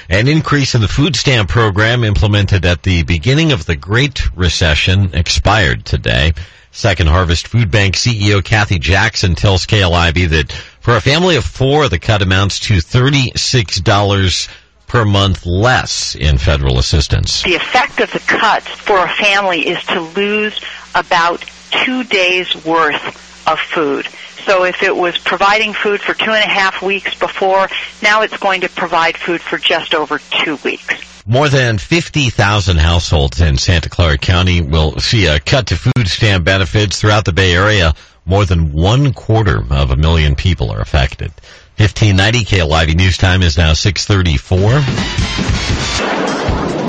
An increase in the food stamp program implemented at the beginning of the Great Recession expired today. Second Harvest Food Bank CEO Kathy Jackson tells KLIV that for a family of four, the cut amounts to $36 per month less in federal assistance. The effect of the cuts for a family is to lose about 2 days' worth of food. So if it was providing food for 2.5 weeks before, now it's going to provide food for just over 2 weeks. More than 50,000 households in Santa Clara County will see a cut to food stamp benefits. Throughout the Bay Area, more than 250,000 people are affected. 1590 KLIV News Time is now 6:34.